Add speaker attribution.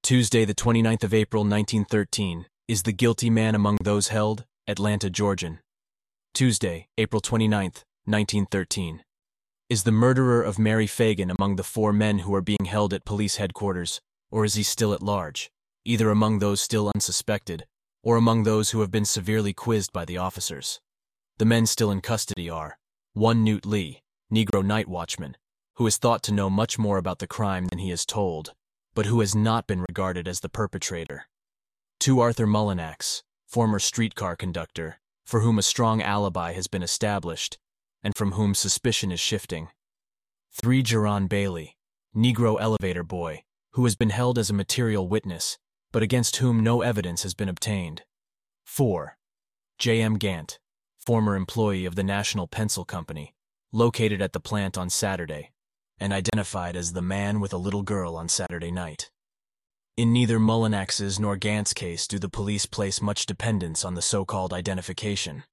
Speaker 1: Tuesday, the 29th of April, 1913, is the guilty man among those held, Atlanta, Georgian. Tuesday, April 29th, 1913, is the murderer of Mary Fagan among the 4 men who are being held at police headquarters, or is he still at large, either among those still unsuspected, or among those who have been severely quizzed by the officers? The men still in custody are 1 Newt Lee, Negro night watchman, who is thought to know much more about the crime than he has told, but who has not been regarded as the perpetrator. 2 Arthur Mullinax, former streetcar conductor, for whom a strong alibi has been established, and from whom suspicion is shifting. 3 Jerron Bailey, Negro elevator boy, who has been held as a material witness, but against whom no evidence has been obtained. 4 J.M. Gant, former employee of the National Pencil Company, located at the plant on Saturday, and identified as the man with a little girl on Saturday night. In neither Mullinax's nor Gant's case do the police place much dependence on the so-called identification.